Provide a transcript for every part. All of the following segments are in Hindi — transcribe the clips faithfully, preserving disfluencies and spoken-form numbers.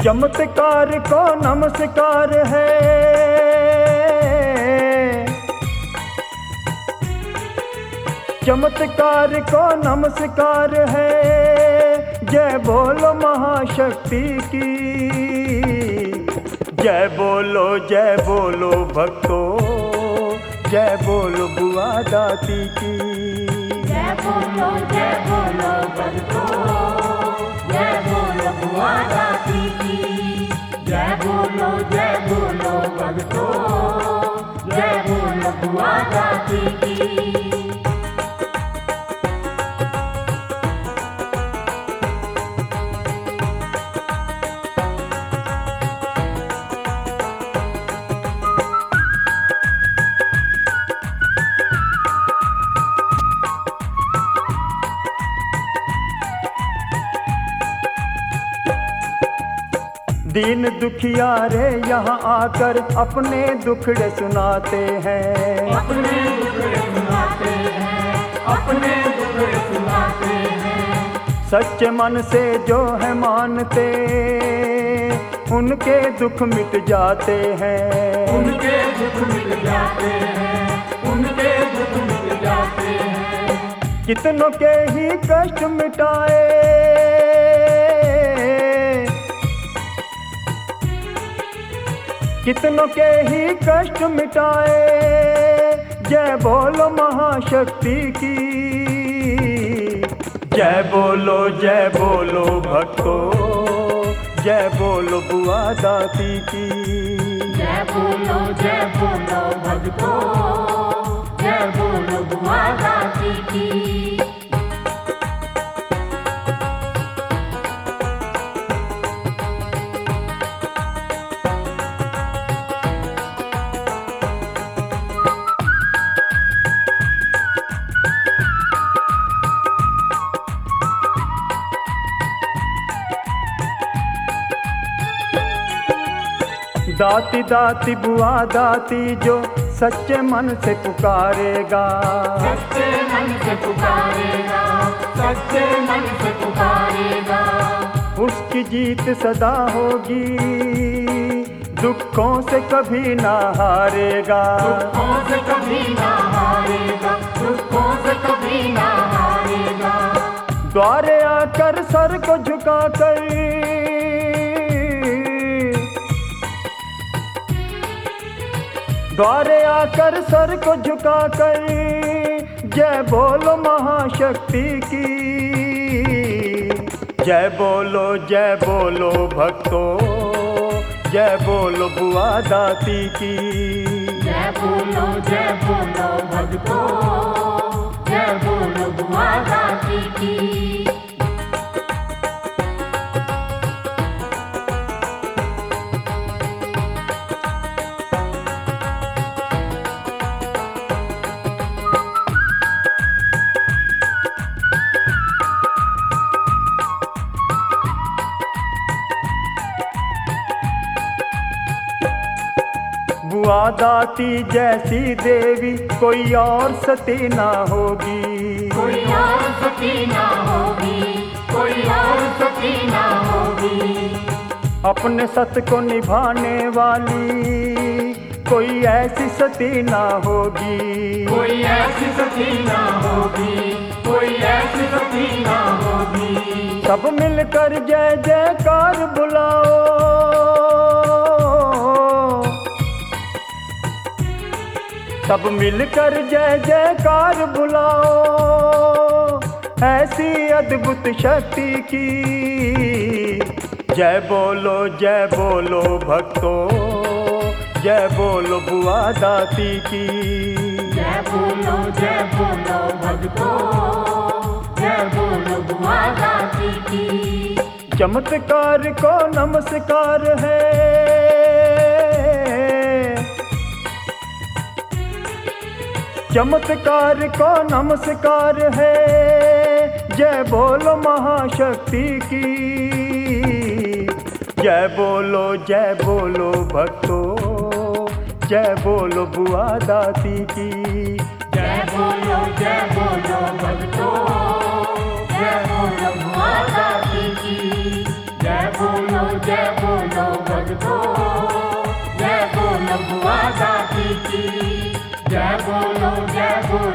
चमत्कार को नमस्कार है, चमत्कार को नमस्कार है। जय बोलो महाशक्ति की, जय बोलो जय बोलो भक्तों, जय बोलो बुआ दाती की। जय बोलो जय बोलो भक्तों, जय बोलो बुआ दाती की। जय बोलो जय बोलो भक्तों, जय बोलो बुआ दाती की। दीन दुखियारे यहाँ आकर अपने दुखड़े सुनाते हैं, अपने दुखड़े सुनाते हैं, अपने दुखड़े सुनाते हैं। सच्चे मन से जो है मानते, उनके दुख मिट जाते हैं, उनके दुख मिट जाते हैं, उनके दुख मिट जाते हैं। कितनों के ही कष्ट मिटाए, कितनों के ही कष्ट मिटाए। जय बोलो महाशक्ति की, जय बोलो जय बोलो भक्तों, जय बोलो बुआ दाती की। जय बोलो जय बोलो भक्तों, जय बोलो बुआ दाती की। दाती दाती बुआ दाती जो सच्चे मन से पुकारेगा, सच्चे मन से पुकारेगा, सच्चे मन से पुकारेगा। उसकी जीत सदा होगी, दुखों से कभी ना हारेगा, दुखों से कभी ना हारेगा, दुखों से कभी ना हारेगा। द्वारे आकर सर को झुकाकर, द्वारे आकर सर को झुकाकर, जय बोलो महाशक्ति की। जय बोलो जय बोलो भक्तों, जय बोलो बुआ दाती की। जय बोलो जय बोलो भक्तों, जय बोलो बुआ दाती की। बुआ दाती जैसी देवी कोई और सती ना होगी, कोई और सती ना होगी, कोई और सती ना होगी। अपने सत को निभाने वाली कोई ऐसी सती ना होगी, कोई ऐसी सती ना होगी, कोई ऐसी सती ना होगी। सब मिलकर जय जयकार बुलाओ, सब मिलकर जय जयकार बुलाओ। ऐसी अद्भुत शक्ति की, जय बोलो जय बोलो भक्तों, जय बोलो बुआ दाती की। जय बोलो जय बोलो भक्तों, जय बोलो बुआ दाती की। चमत्कार को नमस्कार है, चमत्कार को नमस्कार है। जय बोलो महाशक्ति की, जय बोलो जय बोलो भक्तों, जय बोलो बुआ दाती की। जय बोलो जय बोलो भक्तों, जय बोलो बुआ दाती की। जय बोलो जय बोलो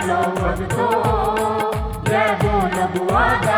बोलो भक्तों, जय बोलो बुआ